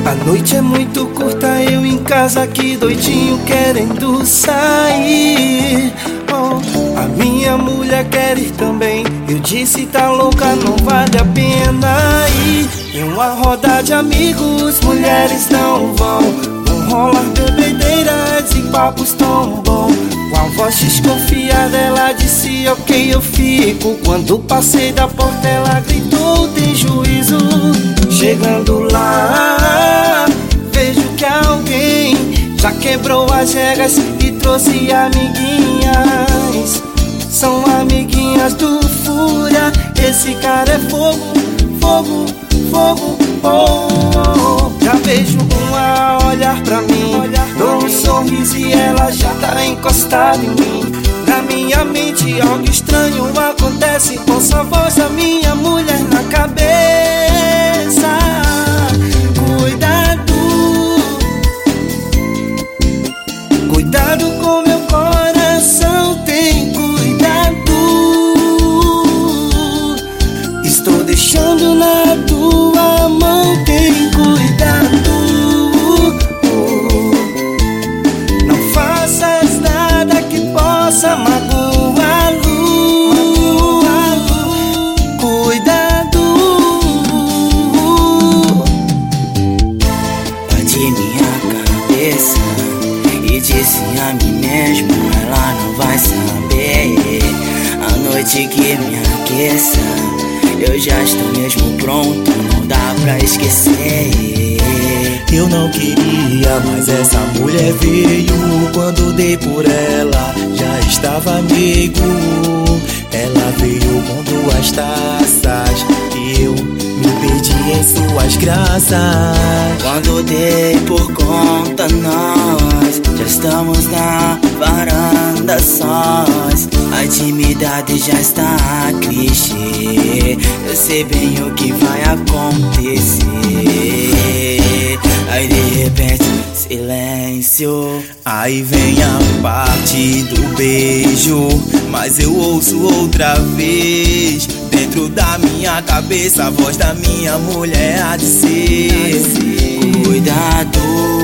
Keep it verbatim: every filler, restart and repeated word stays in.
A noite é muito curta, eu em casa aqui doidinho querendo sair. Oh, a minha mulher quer ir também. Eu disse tá louca, não vale a pena ir. Em uma roda de amigos, mulheres não vão. Vão rolar bebedeiras e papos tão bom. Com a voz desconfiada ela disse ok, eu fico. Quando passei da porta ela gritou, tem juízo. Chegando lá, vejo que alguém já quebrou as regras e trouxe amiguinhas. São amiguinhas do Fúria. Esse cara é fogo, fogo, fogo, oh, oh. Já vejo uma olhar pra mim, dou um sorriso e ela já tá encostada em mim. Na minha mente algo estranho acontece, com sua voz da minha mulher na cabeça. Cuidado, cuidado com meu coração, tem cuidado. Estou deixando na tua mão, tem cuidado. Não faças nada que possa magoá-lo. Cuidado. Bati minha cabeça e disse a mim mesmo, ela não vai saber. A noite que me aqueça, eu já estou mesmo pronto, não dá pra esquecer. Eu não queria, mas essa mulher veio. Quando dei por ela, já estava amigo. Ela veio com duas taças e eu me perdi em suas graças. Quando dei por conta, nós já estamos na varanda sós. A intimidade já está clichê, eu sei bem o que vai acontecer. Aí de repente, silêncio. Aí vem a parte do beijo, mas eu ouço outra vez. Dentro da minha cabeça, a voz da minha mulher a dizer: cuidado.